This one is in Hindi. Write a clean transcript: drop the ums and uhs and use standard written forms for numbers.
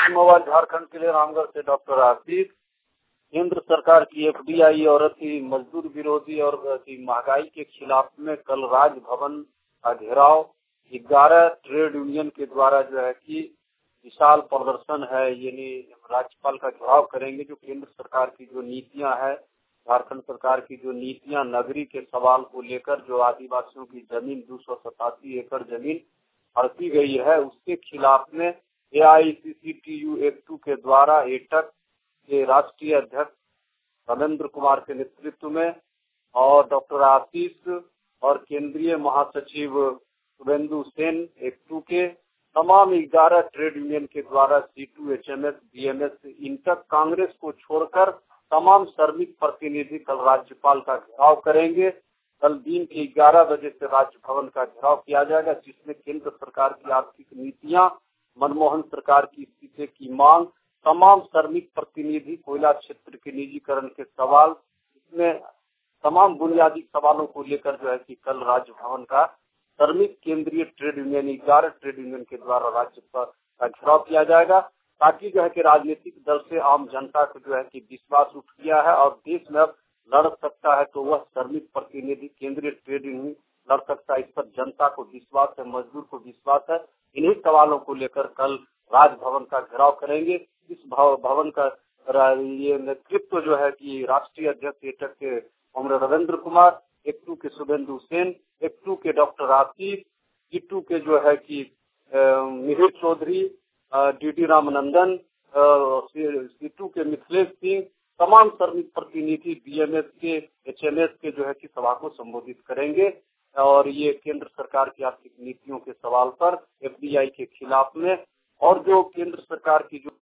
मोबाइल झारखंड के लिए रामगढ़ से डॉक्टर आशीष। केंद्र सरकार की एफडीआई और अति मजदूर विरोधी और अति महंगाई के खिलाफ में कल राजभवन का घेराव 11 ट्रेड यूनियन के द्वारा जो है कि विशाल प्रदर्शन है, यानी राज्यपाल का घेराव करेंगे। जो केंद्र सरकार की जो नीतियां है, झारखंड सरकार की जो नीतियां नगरी के सवाल को लेकर, जो आदिवासियों की जमीन 287 एकड़ जमीन हड़पी गई है, उसके खिलाफ में एआईसीसीटीयू एक्टू के द्वारा एटक के राष्ट्रीय अध्यक्ष रविंद्र कुमार के नेतृत्व में और डॉक्टर आशीष और केंद्रीय महासचिव शुभेंदु सेन एक्टू के तमाम 11 ट्रेड यूनियन के द्वारा CITU, HMS, BMS, INTUC, Congress को छोड़कर तमाम श्रमिक प्रतिनिधि कल राज्यपाल का घेराव करेंगे। कल दिन के 11 बजे से राजभवन का घेराव किया जाएगा, जिसमें केंद्र सरकार की आर्थिक नीतियां, मनमोहन सरकार की इस्तीफे की मांग, तमाम श्रमिक प्रतिनिधि, कोयला क्षेत्र के निजीकरण के सवाल, इसमें तमाम बुनियादी सवालों को लेकर जो है कि कल राजभवन का श्रमिक केंद्रीय ट्रेड यूनियन 11 ट्रेड यूनियन के द्वारा राज्यपाल का घेराव किया जाएगा, ताकि जो है कि राजनीतिक दल से आम जनता को जो है कि विश्वास उठ गया है और देश में अब लड़ सकता है तो वह श्रमिक प्रतिनिधि केंद्रीय ट्रेड यूनियन लड़ सकता है। इस पर जनता को विश्वास है, मजदूर को विश्वास है। इन्हीं सवालों को लेकर कल राजभवन का घेराव करेंगे। इस भवन का ये नेतृत्व जो है कि राष्ट्रीय अध्यक्ष एटक के कॉमरेड रविंद्र कुमार, एक्टू के शुभेंदु सेन, एक्टू के डॉक्टर आशीष, सीटू के जो है कि मिहिर चौधरी, डीडी रामनंदन, सीटू के मिथिलेश सिंह, तमाम श्रमिक प्रतिनिधि बीएमएस के, एचएमएस के जो है कि सभा को संबोधित करेंगे और ये केंद्र सरकार की आर्थिक नीतियों के सवाल पर एफडीआई के खिलाफ में और जो केंद्र सरकार की जो